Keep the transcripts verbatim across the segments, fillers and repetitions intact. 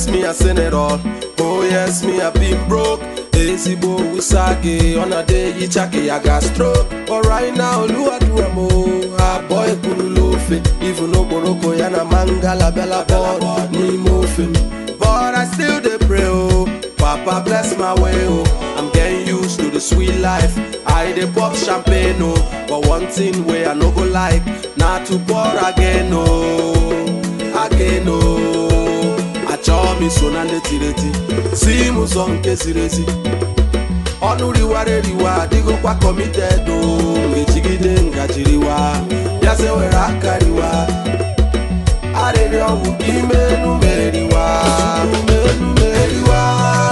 yes, me I seen it all. Oh yes, me I been broke. Easy boy usage on a day you chaki I got stroke. But right now Lua do a mo. A boy kurulofe. Even no boroko yana mangala bella board ni mofin. But I still dey pray oh. Papa bless my way oh. I'm getting used to the sweet life. I dey pop champagne oh. But one thing where I no go like, not to pour again oh. Again oh. Acho mi sonande tireti. Si muzonke sirezi. Onu riware riwa digo kwa committed oh. Ngechigide ngachiriwa. Yase wera kariwa. Arere owu kime numeriwa. Numeriwa.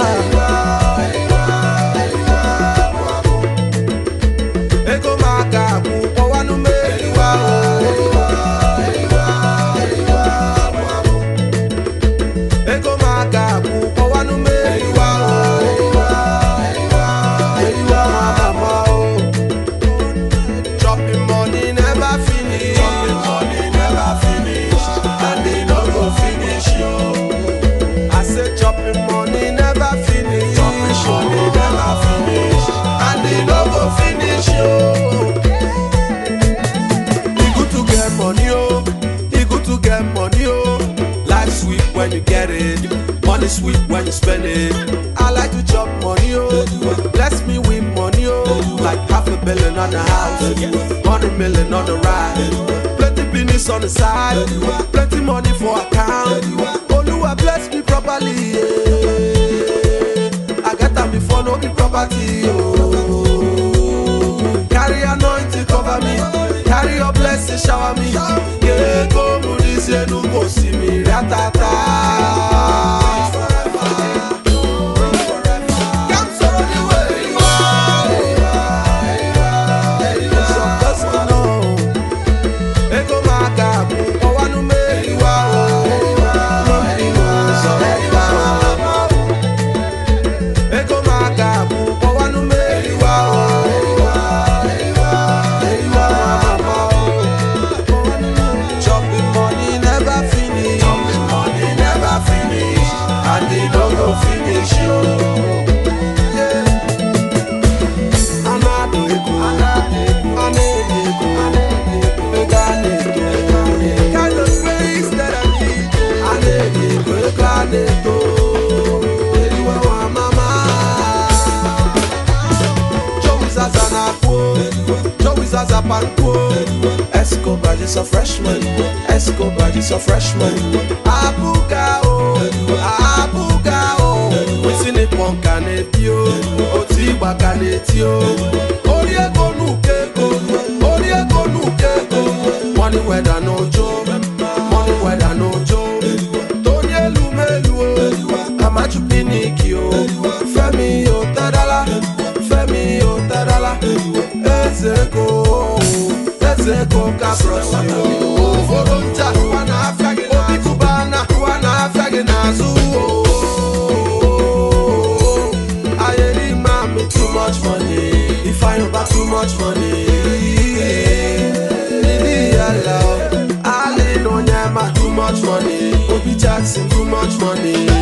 Ego maka ku owa numeriwa. Ego maka ku owa numeriwa. Chopping money never finish. Chopping money never finish. And they no go finish yo. I say chopping money never finish. Chopping money never finish. And they no go finish yo. It good to get money oh. It good to get money oh. Life sweet when you get it. Money sweet when you spend it. I like to chop money oh. Bless me with money oh. Like half a billion on the house, hundred million on the ride. Plenty business on the side, plenty money for account. Oluwa bless me properly yeah. I get them before no be property oh. Carry anointing cover me, carry your blessing shower me. Yeah, go to this year no go see me ratata. Escobar is a freshman. Escobar is a freshman. Abuga oh, Abuga oh. We seen it one canetio, Otiba canetio. Oriego nukeko, Oriego nukeko. Money weather no job, money weather no job. Tony Lumelu, Amachu Pinikio. Femi o tadala, Femi o tadala. Ezeko. Ezeko kabros yo Volonta wana afyage na Obi kubana wana afyage na zuo Ayeri mami too much money If I know too much money Nidi yala Ali no nyama too much money Obi Jackson too much money